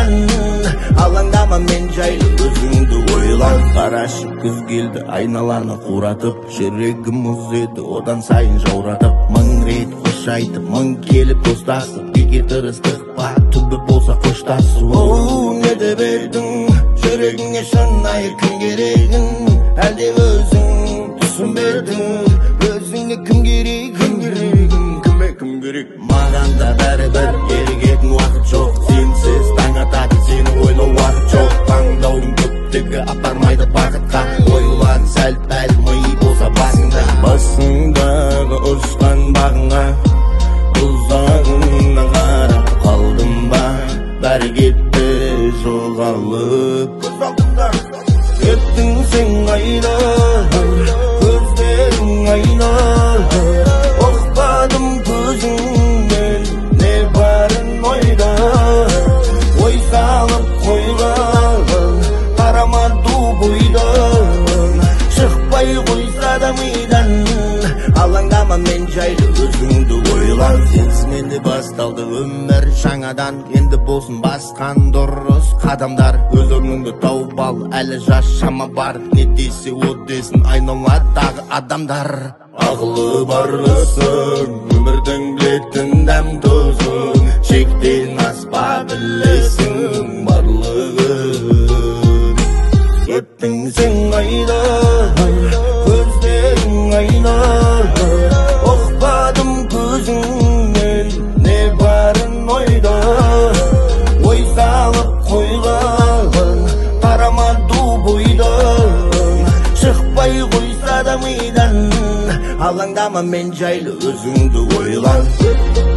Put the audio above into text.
meydan. Алаңдама мен жайлы өзіңді ойла. Қарашы күз келді айналаны қуратып, жүрегім мұз еді одан сайын жауратып. Мың рет қош айтып, мың келіп достасып, бекер тырыстық па түбі болса қоштасу. Не деп едің жүрегіңе шынайы кім керегін, әлде өзің түсінбедің өзіңе кім керек, кім керек. Маған да бәрібір ерігетін уақыт жоқ, сенсіз таң атады сені ойлау уақыт жоқ. Таңдаудың көптігі апармайды бақытқа, ойлан сәл-пәл ми болса басыңдағы ұшқан бағыңа ұзағыңнан қарап қалдым ба, бәрі кетті жоғалып. Кеттің сен қайда, көздерің айна, оқпадым көзіңнен не барын ойда. Ой салып қойған қарамады бойдан, шықпай қойса да мидан. Алаңдама мен жайлы өзіңді ойла. Сенсіз менде басталды өмір жаңадан, енді болсын басқан дұрыс қадамдар. Өз орныңды тауып ал, әлі жас шама бар, не десе о десін айналадағы адамдар. Ақылы барлысың, өмірдің білетін дәм тұзын, шектен аспа білесің барлығын. Кеттің сен қайда, көздерің айна, оқпадым көзіңнен не барын ойда. Ой салып қойған қарамады бойдан, шықпай қойса да мидан. Алаңдама мен жайлы өзіңді ойла.